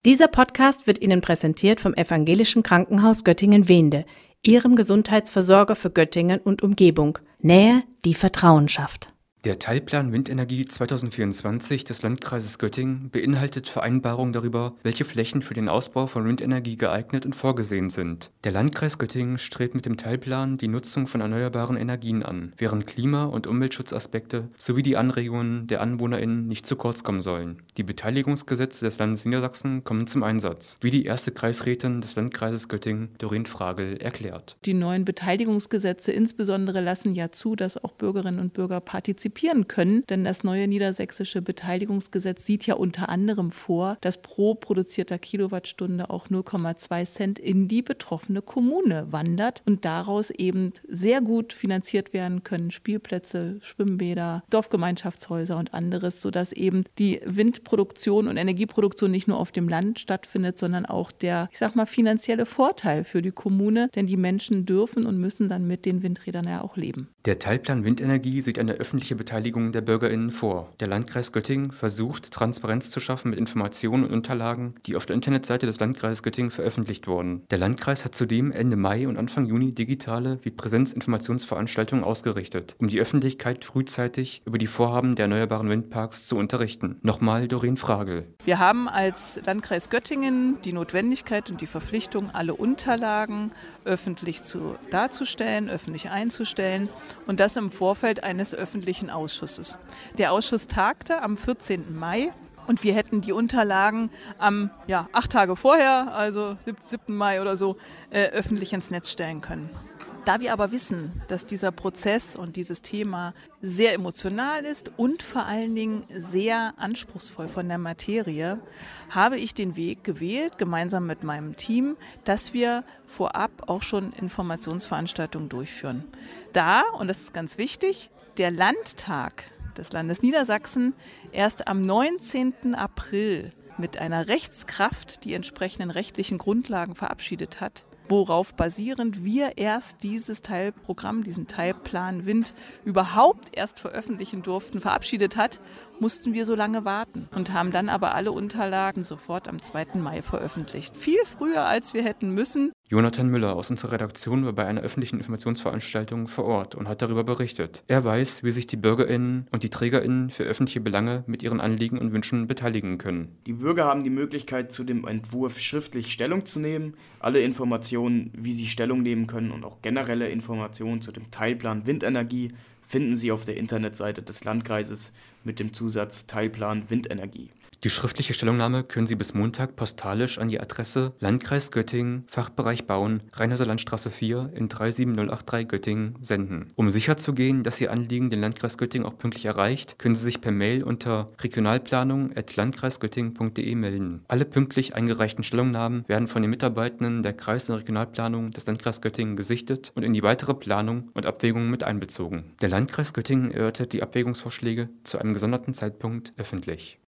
Dieser Podcast wird Ihnen präsentiert vom Evangelischen Krankenhaus Göttingen-Wehnde, Ihrem Gesundheitsversorger für Göttingen und Umgebung. Nähe, die Vertrauen schafft. Der Teilplan Windenergie 2024 des Landkreises Göttingen beinhaltet Vereinbarungen darüber, welche Flächen für den Ausbau von Windenergie geeignet und vorgesehen sind. Der Landkreis Göttingen strebt mit dem Teilplan die Nutzung von erneuerbaren Energien an, während Klima- und Umweltschutzaspekte sowie die Anregungen der AnwohnerInnen nicht zu kurz kommen sollen. Die Beteiligungsgesetze des Landes Niedersachsen kommen zum Einsatz, wie die erste Kreisrätin des Landkreises Göttingen, Doreen Fragel, erklärt. Die neuen Beteiligungsgesetze insbesondere lassen ja zu, dass auch Bürgerinnen und Bürger partizipieren können, denn das neue niedersächsische Beteiligungsgesetz sieht ja unter anderem vor, dass pro produzierter Kilowattstunde auch 0,2 Cent in die betroffene Kommune wandert und daraus eben sehr gut finanziert werden können Spielplätze, Schwimmbäder, Dorfgemeinschaftshäuser und anderes, sodass eben die Windproduktion und Energieproduktion nicht nur auf dem Land stattfindet, sondern auch der, finanzielle Vorteil für die Kommune, denn die Menschen dürfen und müssen dann mit den Windrädern ja auch leben. Der Teilplan Windenergie sieht eine öffentliche Beteiligung der BürgerInnen vor. Der Landkreis Göttingen versucht, Transparenz zu schaffen mit Informationen und Unterlagen, die auf der Internetseite des Landkreises Göttingen veröffentlicht wurden. Der Landkreis hat zudem Ende Mai und Anfang Juni digitale wie Präsenzinformationsveranstaltungen ausgerichtet, um die Öffentlichkeit frühzeitig über die Vorhaben der erneuerbaren Windparks zu unterrichten. Nochmal Doreen Fragel. Wir haben als Landkreis Göttingen die Notwendigkeit und die Verpflichtung, alle Unterlagen öffentlich darzustellen, öffentlich einzustellen und das im Vorfeld eines öffentlichen Ausschusses. Der Ausschuss tagte am 14. Mai und wir hätten die Unterlagen 8 Tage vorher, also 7. Mai oder so, öffentlich ins Netz stellen können. Da wir aber wissen, dass dieser Prozess und dieses Thema sehr emotional ist und vor allen Dingen sehr anspruchsvoll von der Materie, habe ich den Weg gewählt, gemeinsam mit meinem Team, dass wir vorab auch schon Informationsveranstaltungen durchführen. Da, und das ist ganz wichtig, der Landtag des Landes Niedersachsen erst am 19. April mit einer Rechtskraft die entsprechenden rechtlichen Grundlagen verabschiedet hat, worauf basierend wir erst dieses Teilprogramm, diesen Teilplan Wind überhaupt erst veröffentlichen durften, verabschiedet hat, mussten wir so lange warten und haben dann aber alle Unterlagen sofort am 2. Mai veröffentlicht. Viel früher, als wir hätten müssen. Jonathan Müller aus unserer Redaktion war bei einer öffentlichen Informationsveranstaltung vor Ort und hat darüber berichtet. Er weiß, wie sich die BürgerInnen und die TrägerInnen für öffentliche Belange mit ihren Anliegen und Wünschen beteiligen können. Die Bürger haben die Möglichkeit, zu dem Entwurf schriftlich Stellung zu nehmen. Alle Informationen, wie sie Stellung nehmen können und auch generelle Informationen zu dem Teilplan Windenergie finden Sie auf der Internetseite des Landkreises mit dem Zusatz Teilplan Windenergie. Die schriftliche Stellungnahme können Sie bis Montag postalisch an die Adresse Landkreis Göttingen, Fachbereich Bauen, Rheinhauser Landstraße 4 in 37083 Göttingen senden. Um sicherzugehen, dass Ihr Anliegen den Landkreis Göttingen auch pünktlich erreicht, können Sie sich per Mail unter regionalplanung@landkreisgöttingen.de melden. Alle pünktlich eingereichten Stellungnahmen werden von den Mitarbeitenden der Kreis- und Regionalplanung des Landkreises Göttingen gesichtet und in die weitere Planung und Abwägung mit einbezogen. Der Landkreis Göttingen erörtert die Abwägungsvorschläge zu einem gesonderten Zeitpunkt öffentlich.